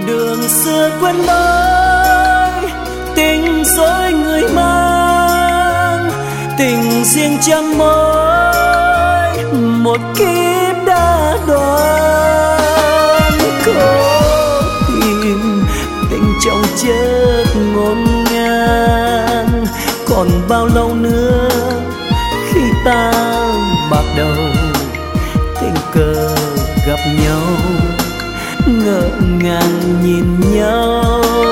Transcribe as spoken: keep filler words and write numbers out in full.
đường xưa quên lối, tình dối người mang, tình riêng trăm mối, một kiếp đã đoạn. Cố tìm tình trong chất ngổn ngang, còn bao lâu nữa khi ta bạc đầu tình cờ gặp nhau, ngỡ ngàng nhìn nhau.